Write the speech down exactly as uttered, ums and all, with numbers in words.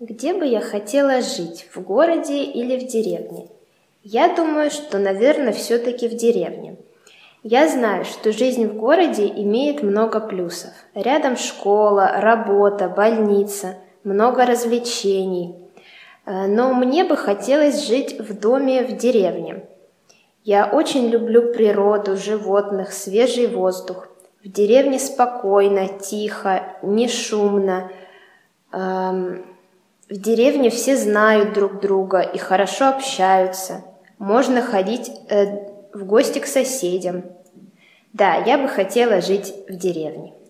Где бы я хотела жить, в городе или в деревне? Я думаю, что, наверное, все-таки в деревне. Я знаю, что жизнь в городе имеет много плюсов. Рядом школа, работа, больница, много развлечений. Но мне бы хотелось жить в доме в деревне. Я очень люблю природу, животных, свежий воздух. В деревне спокойно, тихо, не шумно. В деревне все знают друг друга и хорошо общаются. Можно ходить э, в гости к соседям. Да, я бы хотела жить в деревне.